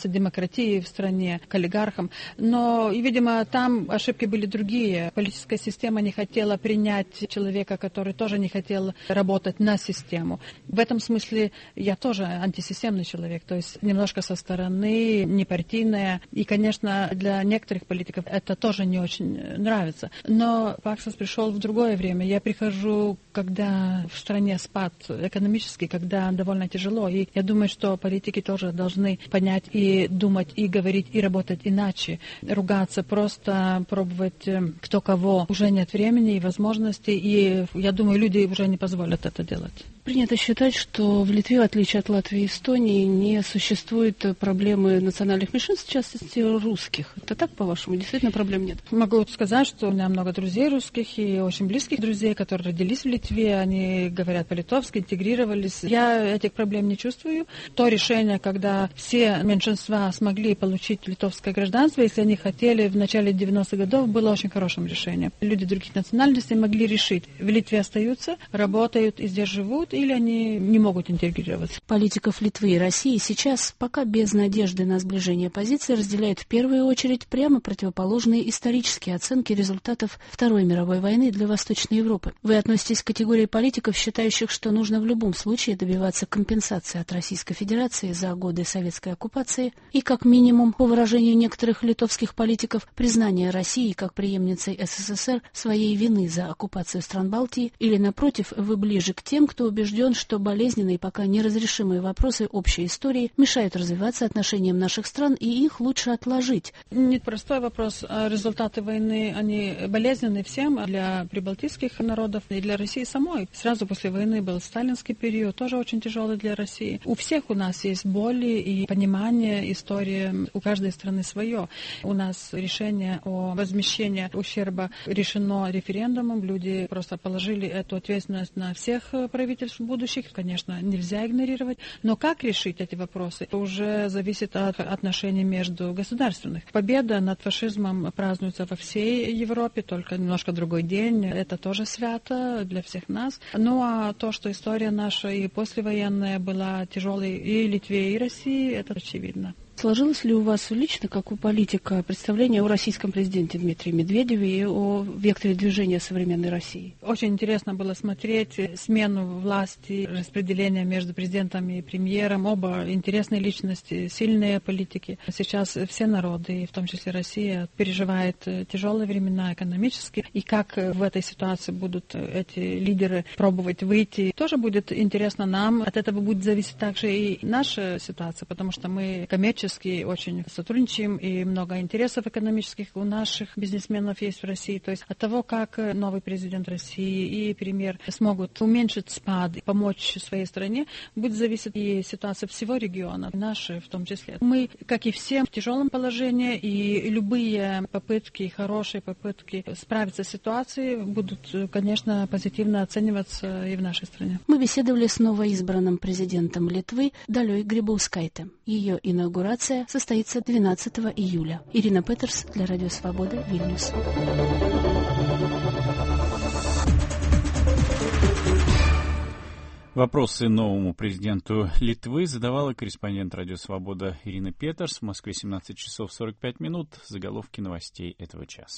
вернуться к демократии в стране, к олигархам. Но, видимо, там ошибки были другие. Политическая система не хотела принять человека, который тоже не хотел работать на систему. В этом смысле я тоже антисистемный человек, то есть немножко со стороны, непартийная. И, конечно, для некоторых политиков это тоже не очень нравится. Но Паксас пришел в другое время. Я прихожу, когда в стране спад экономический, когда довольно тяжело. И я думаю, что политики тоже должны понять и думать, и говорить, и работать иначе. Ругаться, просто пробовать кто кого. Уже нет времени и возможностей, и я думаю, люди уже не позволят это делать. Принято считать, что в Литве, в отличие от Латвии и Эстонии, не существует проблемы национальных меньшинств, в частности русских. Это так, по-вашему? Действительно проблем нет? Могу сказать, что у меня много друзей русских и очень близких друзей, которые родились в Литве, они говорят по-литовски, интегрировались. Я этих проблем не чувствую. То решение, когда все меньшинства смогли получить литовское гражданство, если они хотели в начале 90-х годов, было очень хорошим решением. Люди других национальностей могли решить. В Литве остаются, работают и здесь живут, или они не могут интегрироваться. Политиков Литвы и России сейчас, пока без надежды на сближение позиций, разделяют в первую очередь прямо противоположные исторические оценки результатов Второй мировой войны для Восточной Европы. Вы относитесь к категории политиков, считающих, что нужно в любом случае добиваться компенсации от Российской Федерации за годы советской оккупации и, как минимум, по выражению некоторых литовских политиков, признание России как преемницей СССР своей вины за оккупацию стран Балтии, или, напротив, вы ближе к тем, кто убежден, что болезненные, пока неразрешимые вопросы общей истории мешают развиваться отношениям наших стран, и их лучше отложить? Нет, простой вопрос. Результаты войны, они болезненны всем, для прибалтийских народов и для России самой. Сразу после войны был сталинский период, тоже очень тяжелый для России. У всех у нас есть боли и понимание истории, у каждой страны свое. У нас решение о возмещении ущерба решено референдумом, люди просто положили эту ответственность на всех правительств будущих, конечно, нельзя игнорировать, но как решить эти вопросы, уже зависит от отношений между государственных. Победа над фашизмом празднуется во всей Европе, только немножко другой день, это тоже свято для всех нас. Ну а то, что история наша и послевоенная была тяжелой и Литве, и России, это очевидно. Сложилось ли у вас лично, как у политика, представление о российском президенте Дмитрии Медведеве и о векторе движения современной России? Очень интересно было смотреть смену власти, распределение между президентом и премьером. Оба интересные личности, сильные политики. Сейчас все народы, в том числе Россия, переживают тяжелые времена экономически. И как в этой ситуации будут эти лидеры пробовать выйти, тоже будет интересно нам. От этого будет зависеть также и наша ситуация, потому что мы коммерчески очень сотрудничаем, и много интересов экономических у наших бизнесменов есть в России. То есть от того, как новый президент России и премьер смогут уменьшить спад, помочь своей стране, будет зависеть и ситуация всего региона, наши в том числе. Мы, как и все, в тяжелом положении, и любые попытки, хорошие попытки справиться с ситуацией будут, конечно, позитивно оцениваться и в нашей стране. Мы беседовали с новоизбранным президентом Литвы Далей Грибаускайте. Ее инаугурация состоится 12 июля. Ирина Петерс для Радио Свобода, Вильнюс. Вопросы новому президенту Литвы задавала корреспондент Радио Свобода Ирина Петерс. В Москве 17 часов 45 минут. Заголовки новостей этого часа.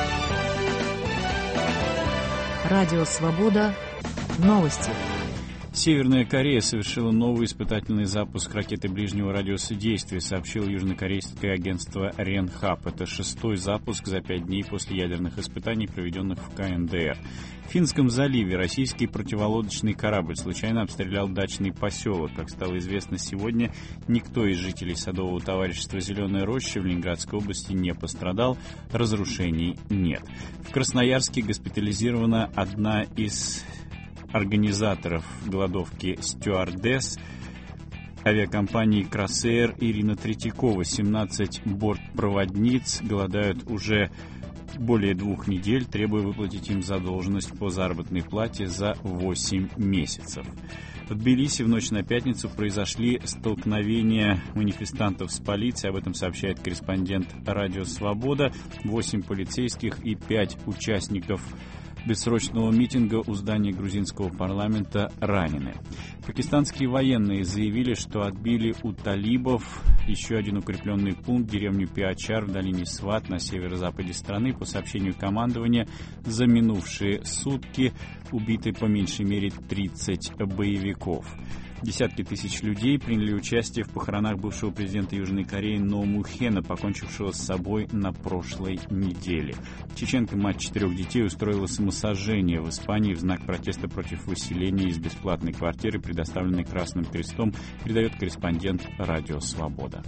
Радио Свобода. Новости. Северная Корея совершила новый испытательный запуск ракеты ближнего радиуса действия, сообщило южнокорейское агентство Ренхап. Это 6-й запуск за 5 дней после ядерных испытаний, проведенных в КНДР. В Финском заливе российский противолодочный корабль случайно обстрелял дачный поселок. Как стало известно сегодня, никто из жителей садового товарищества «Зеленая роща» в Ленинградской области не пострадал, разрушений нет. В Красноярске госпитализирована одна из организаторов голодовки стюардесс авиакомпании «Кросэйр» Ирина Третьякова. 17 бортпроводниц голодают уже более 2 недель, требуя выплатить им задолженность по заработной плате за 8 месяцев. В Тбилиси в ночь на пятницу произошли столкновения манифестантов с полицией. Об этом сообщает корреспондент Радио Свобода. 8 полицейских и 5 участников бессрочного митинга у здания грузинского парламента ранены. Пакистанские военные заявили, что отбили у талибов еще один укрепленный пункт, деревню Пиачар в долине Сват на северо-западе страны. По сообщению командования, за минувшие сутки убиты по меньшей мере 30 боевиков. Десятки тысяч людей приняли участие в похоронах бывшего президента Южной Кореи Но Му Хена, покончившего с собой на прошлой неделе. Чеченка, мать 4 детей, устроила самосожжение в Испании в знак протеста против выселения из бесплатной квартиры, предоставленной Красным Крестом, передает корреспондент «Радио Свобода».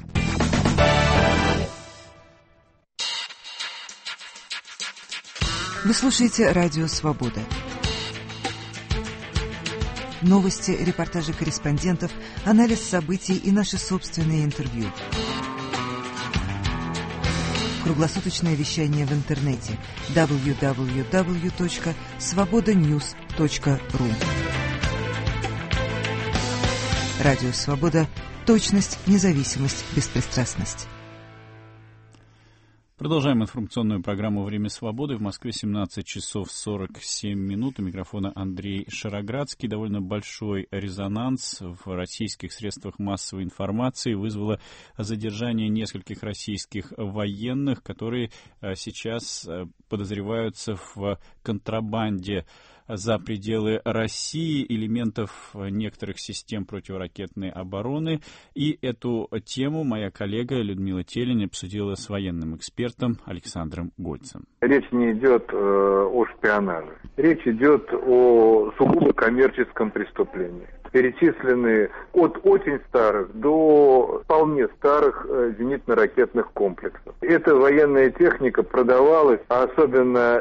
Вы слушаете «Радио Свобода». Новости, репортажи корреспондентов, анализ событий и наши собственные интервью. Круглосуточное вещание в интернете www.svobodanews.ru. Радио Свобода. Точность, независимость, беспристрастность. Продолжаем информационную программу «Время свободы». В Москве 17 часов 47 минут. У микрофона Андрей Шароградский. Довольно большой резонанс в российских средствах массовой информации вызвало задержание нескольких российских военных, которые сейчас подозреваются в контрабанде за пределы России элементов некоторых систем противоракетной обороны. И эту тему моя коллега Людмила Телень обсудила с военным экспертом Александром Гольцем. Речь не идет о шпионаже. Речь идет о сугубо коммерческом преступлении. Перечислены от очень старых до вполне старых зенитно-ракетных комплексов. Эта военная техника продавалась, а особенно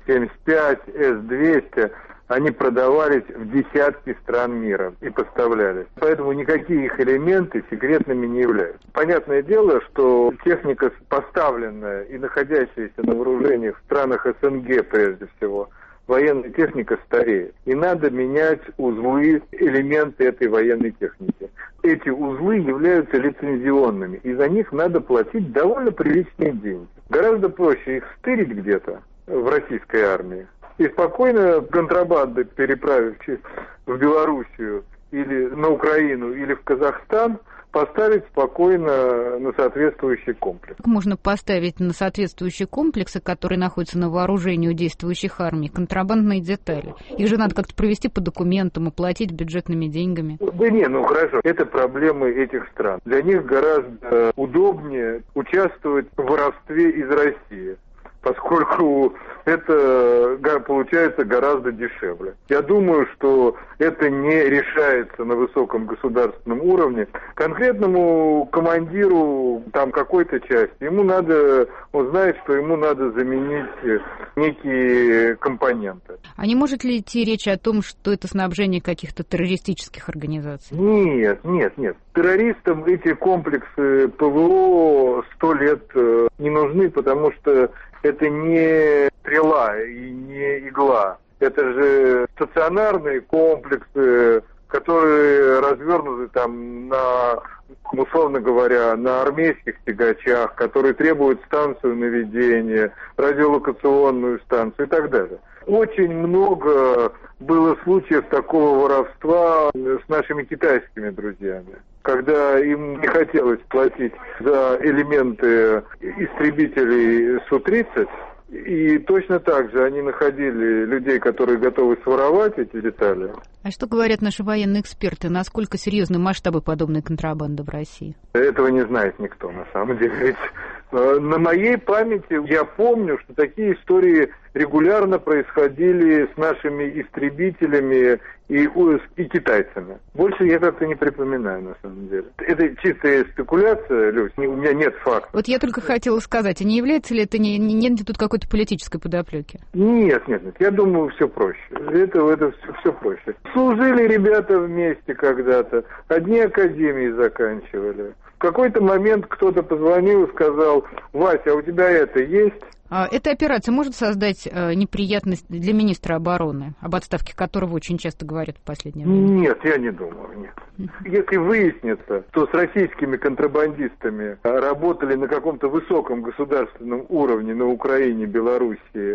С-75, С-200, они продавались в десятки стран мира и поставлялись. Поэтому никакие их элементы секретными не являются. Понятное дело, что техника, поставленная и находящаяся на вооружении в странах СНГ прежде всего, военная техника стареет. И надо менять узлы, элементы этой военной техники. Эти узлы являются лицензионными, и за них надо платить довольно приличные деньги. Гораздо проще их стырить где-то в российской армии и спокойно контрабандой, переправив в Белоруссию или на Украину или в Казахстан, поставить спокойно на соответствующий комплекс. Как можно поставить на соответствующие комплексы, которые находятся на вооружении у действующих армий, контрабандные детали? Их же надо как-то провести по документам, оплатить бюджетными деньгами. Да не, ну хорошо, это проблемы этих стран. Для них гораздо удобнее участвовать в воровстве из России, поскольку это получается гораздо дешевле. Я думаю, что это не решается на высоком государственном уровне. Конкретному командиру там какой-то части, ему надо, он знает, что ему надо заменить некие компоненты. А не может ли идти речь о том, что это снабжение каких-то террористических организаций? Нет. Террористам эти комплексы ПВО 100 лет не нужны, потому что это не стрела и не игла. Это же стационарные комплексы, которые развернуты там на, условно говоря, на армейских тягачах, которые требуют станцию наведения, радиолокационную станцию и так далее. Очень много было случаев такого воровства с нашими китайскими друзьями, когда им не хотелось платить за элементы истребителей Су-30, и точно так же они находили людей, которые готовы своровать эти детали. А что говорят наши военные эксперты? Насколько серьезны масштабы подобной контрабанды в России? Этого не знает никто, на самом деле. Ведь на моей памяти я помню, что такие истории регулярно происходили с нашими истребителями и китайцами. Больше я как-то не припоминаю, на самом деле. Это чистая спекуляция, Люсь, у меня нет фактов. Вот я только хотела сказать, а не является ли это, нет ли тут какой-то политической подоплеки? Нет, я думаю, все проще. Это все проще. Служили ребята вместе когда-то, одни академии заканчивали. В какой-то момент кто-то позвонил и сказал: Вася, а у тебя это есть? Эта операция может создать неприятность для министра обороны, об отставке которого очень часто говорят в последнее время? Нет, я не думаю, нет. Если выяснится, что с российскими контрабандистами работали на каком-то высоком государственном уровне на Украине, Белоруссии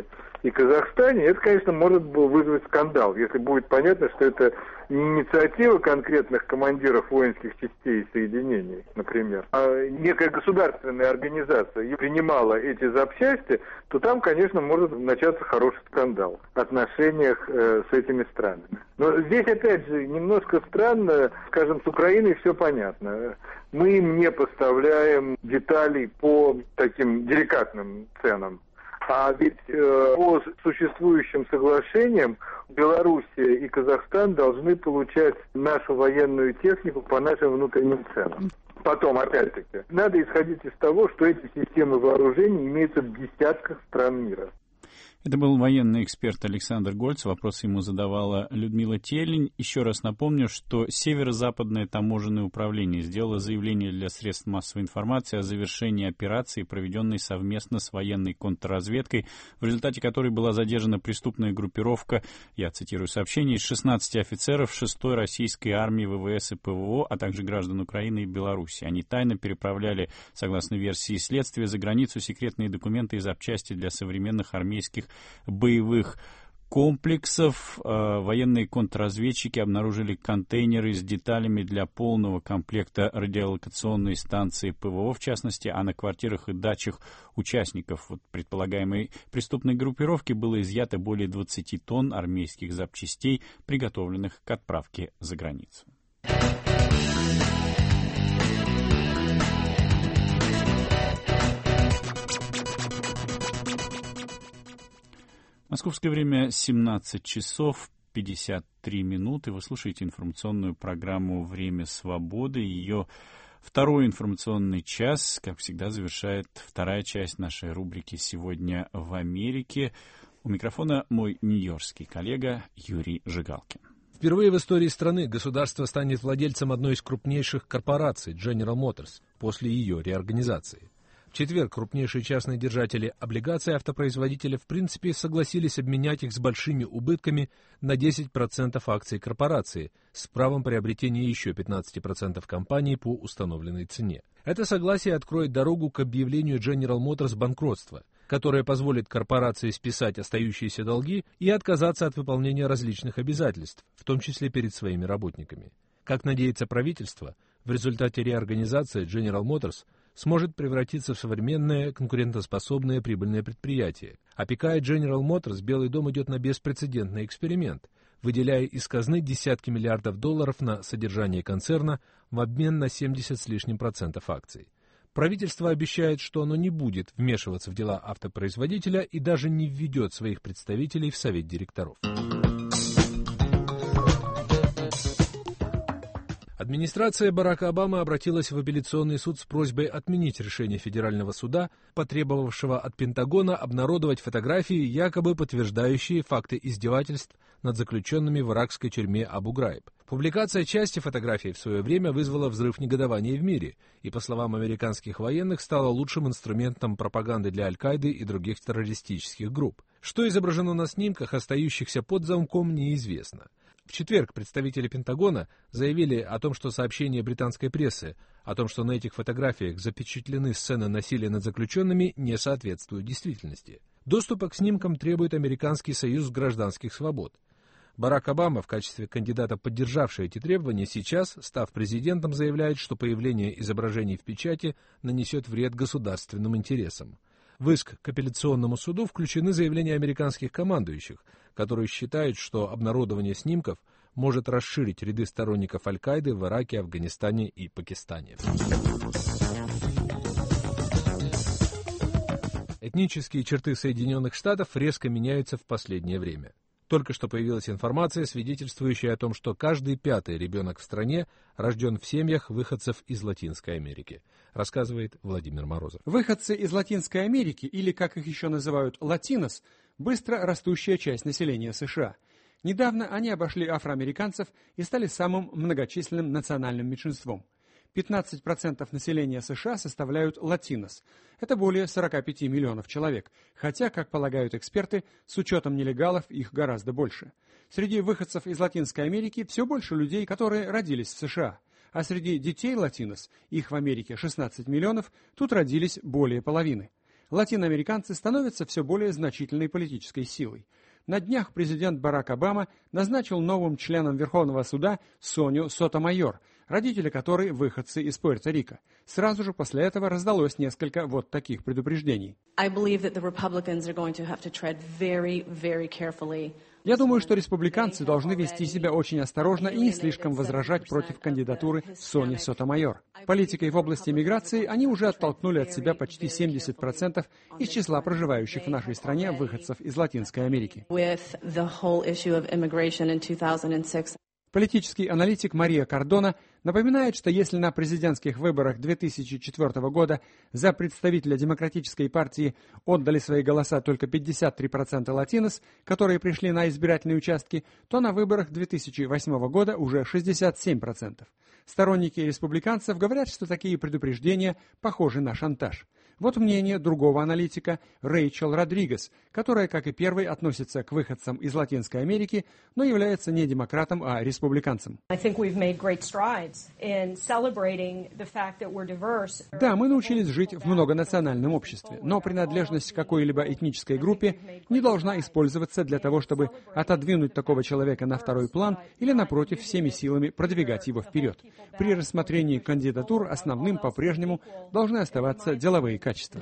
и Казахстане, это, конечно, может вызвать скандал, если будет понятно, что это не инициатива конкретных командиров воинских частей и соединений, например, а некая государственная организация принимала эти запчасти, то там, конечно, может начаться хороший скандал в отношениях с этими странами. Но здесь, опять же, немножко странно, скажем, с Украиной все понятно. Мы им не поставляем деталей по таким деликатным ценам. А ведь по существующим соглашениям Белоруссия и Казахстан должны получать нашу военную технику по нашим внутренним ценам. Потом, опять-таки, надо исходить из того, что эти системы вооружений имеются в десятках стран мира. Это был военный эксперт Александр Гольц. Вопросы ему задавала Людмила Телень. Еще раз напомню, что Северо-Западное таможенное управление сделало заявление для средств массовой информации о завершении операции, проведенной совместно с военной контрразведкой, в результате которой была задержана преступная группировка, я цитирую сообщение, из 16 офицеров 6-й российской армии ВВС и ПВО, а также граждан Украины и Беларуси. Они тайно переправляли, согласно версии следствия, за границу секретные документы и запчасти для современных армейских боевых комплексов. Военные контрразведчики обнаружили контейнеры с деталями для полного комплекта радиолокационной станции ПВО, в частности, а на квартирах и дачах участников предполагаемой преступной группировки было изъято более 20 тонн армейских запчастей, приготовленных к отправке за границу. Московское время 17 часов 53 минуты. Вы слушаете информационную программу «Время свободы». Ее второй информационный час, как всегда, завершает вторая часть нашей рубрики «Сегодня в Америке». У микрофона мой нью-йоркский коллега Юрий Жигалкин. Впервые в истории страны государство станет владельцем одной из крупнейших корпораций General Motors после ее реорганизации. В четверг крупнейшие частные держатели облигаций автопроизводителя в принципе согласились обменять их с большими убытками на 10% акций корпорации с правом приобретения еще 15% компаний по установленной цене. Это согласие откроет дорогу к объявлению General Motors банкротства, которое позволит корпорации списать остающиеся долги и отказаться от выполнения различных обязательств, в том числе перед своими работниками. Как надеется правительство, в результате реорганизации General Motors сможет превратиться в современное, конкурентоспособное прибыльное предприятие. Опекая General Motors, Белый дом идет на беспрецедентный эксперимент, выделяя из казны десятки миллиардов долларов на содержание концерна в обмен на 70 с лишним процентов акций. Правительство обещает, что оно не будет вмешиваться в дела автопроизводителя и даже не введет своих представителей в совет директоров. Администрация Барака Обамы обратилась в апелляционный суд с просьбой отменить решение федерального суда, потребовавшего от Пентагона обнародовать фотографии, якобы подтверждающие факты издевательств над заключенными в иракской тюрьме Абу-Граиб. Публикация части фотографий в свое время вызвала взрыв негодования в мире и, по словам американских военных, стала лучшим инструментом пропаганды для Аль-Каиды и других террористических групп. Что изображено на снимках, остающихся под замком, неизвестно. В четверг представители Пентагона заявили о том, что сообщения британской прессы о том, что на этих фотографиях запечатлены сцены насилия над заключенными, не соответствуют действительности. Доступа к снимкам требует Американский союз гражданских свобод. Барак Обама, в качестве кандидата, поддержавший эти требования, сейчас, став президентом, заявляет, что появление изображений в печати нанесет вред государственным интересам. В иск к апелляционному суду включены заявления американских командующих, которые считают, что обнародование снимков может расширить ряды сторонников Аль-Каиды в Ираке, Афганистане и Пакистане. Этнические черты Соединенных Штатов резко меняются в последнее время. Только что появилась информация, свидетельствующая о том, что каждый пятый ребенок в стране рожден в семьях выходцев из Латинской Америки, рассказывает Владимир Морозов. Выходцы из Латинской Америки, или, как их еще называют, латинос, быстро растущая часть населения США. Недавно они обошли афроамериканцев и стали самым многочисленным национальным меньшинством. 15% населения США составляют латинос. Это более 45 миллионов человек, хотя, как полагают эксперты, с учетом нелегалов их гораздо больше. Среди выходцев из Латинской Америки все больше людей, которые родились в США. А среди детей латинос, их в Америке 16 миллионов, тут родились более половины. латиноамериканцы становятся все более значительной политической силой. На днях президент Барак Обама назначил новым членом Верховного суда Соню Сотомайор, родители которой выходцы из Пуэрто-Рико. Сразу же после этого раздалось несколько вот таких предупреждений. Я думаю, что республиканцы должны вести себя очень осторожно и не слишком возражать против кандидатуры Сони Сотомайор. Политикой в области миграции они уже оттолкнули от себя почти 70% из числа проживающих в нашей стране выходцев из Латинской Америки. Политический аналитик Мария Кардона напоминает, что если на президентских выборах 2004 года за представителя Демократической партии отдали свои голоса только 53% латинос, которые пришли на избирательные участки, то на выборах 2008 года уже 67%. Сторонники республиканцев говорят, что такие предупреждения похожи на шантаж. Вот мнение другого аналитика Рэйчел Родригес, которая, как и первый, относится к выходцам из Латинской Америки, но является не демократом, а республиканцем. Да, мы научились жить в многонациональном обществе, но принадлежность к какой-либо этнической группе не должна использоваться для того, чтобы отодвинуть такого человека на второй план или, напротив, всеми силами продвигать его вперед. При рассмотрении кандидатур основным по-прежнему должны оставаться деловые качества.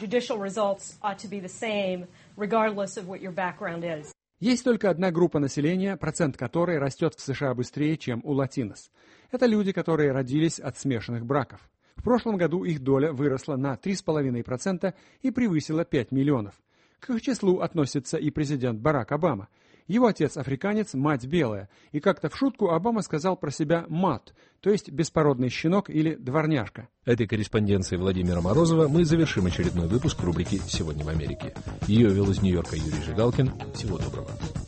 Есть только одна группа населения, процент которой растет в США быстрее, чем у латинос. Это люди, которые родились от смешанных браков. В прошлом году их доля выросла на 3,5% и превысила 5 миллионов. К их числу относится и президент Барак Обама. Его отец африканец, мать белая, и как-то в шутку Обама сказал про себя «мат», то есть беспородный щенок или дворняжка. Этой корреспонденцией Владимира Морозова мы завершим очередной выпуск рубрики «Сегодня в Америке». Ее вел из Нью-Йорка Юрий Жигалкин. Всего доброго.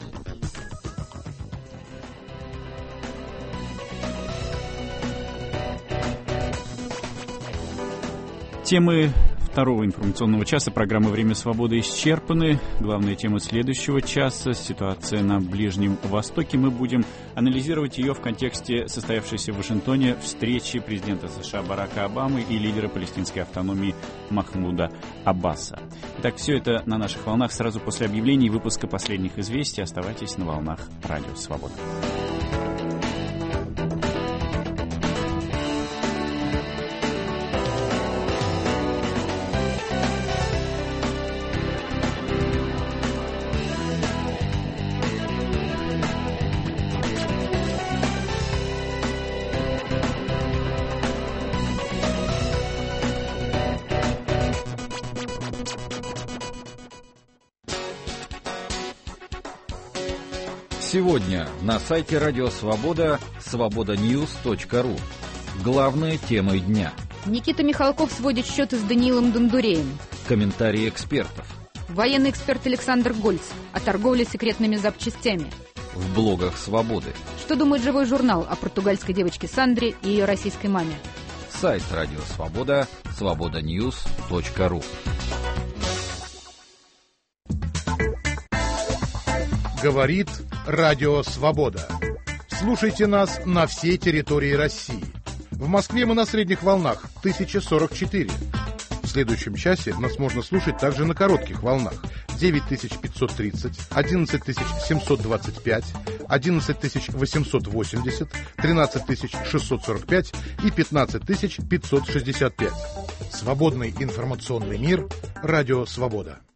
Темы второго информационного часа программы «Время свободы» исчерпаны. Главная тема следующего часа — ситуация на Ближнем Востоке. Мы будем анализировать ее в контексте состоявшейся в Вашингтоне встречи президента США Барака Обамы и лидера палестинской автономии Махмуда Аббаса. Итак, все это на наших волнах сразу после объявлений выпуска последних известий. Оставайтесь на волнах Радио Свобода. Сегодня на сайте Радио Свобода свободаnews.ru. Главные темы дня. Никита Михалков сводит счеты с Даниилом Дондуреем. Комментарии экспертов. Военный эксперт Александр Гольц о торговле секретными запчастями. В блогах Свободы. Что думает живой журнал о португальской девочке Сандре и ее российской маме? Сайт Радио Свобода свободаnews.ru. Говорит Радио Свобода. Слушайте нас на всей территории России. В Москве мы на средних волнах 1044. В следующем часе нас можно слушать также на коротких волнах 9530, 11725, 11880, 13645 и 15565. Свободный информационный мир. Радио Свобода.